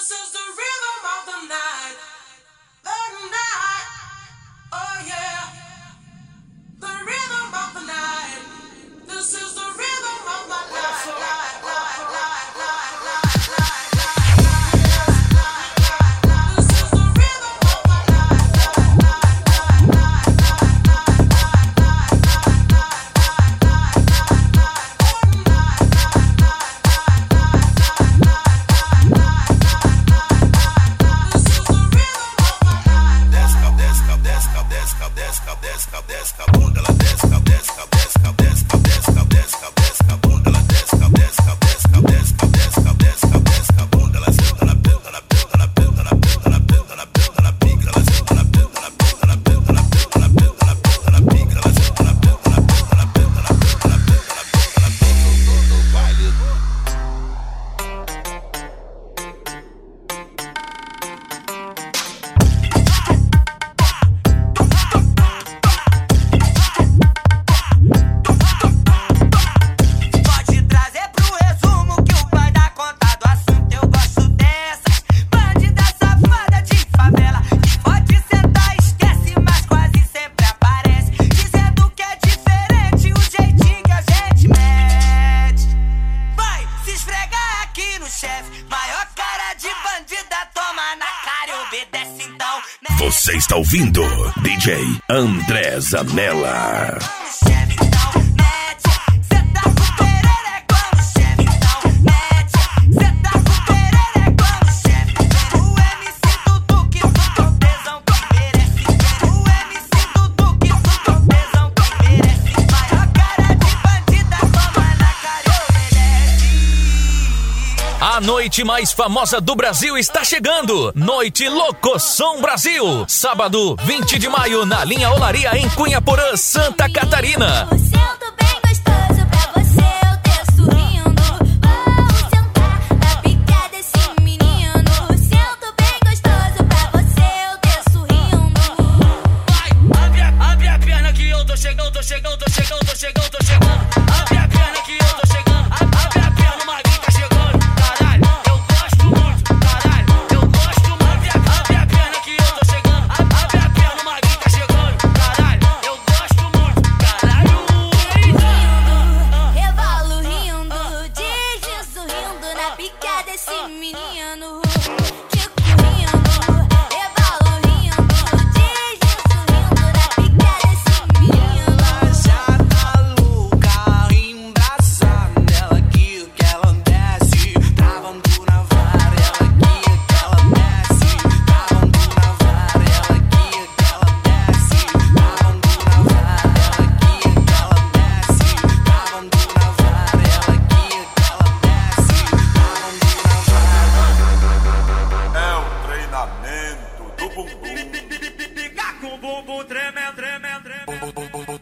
Você está ouvindo DJ André Zanella. A noite mais famosa do Brasil está chegando. Noite Locoção Brasil. Sábado, 20 de maio, na Linha Olaria, em Cunhaporã, Santa Catarina. Fica com o bumbum tremendo, tremendo, tremendo.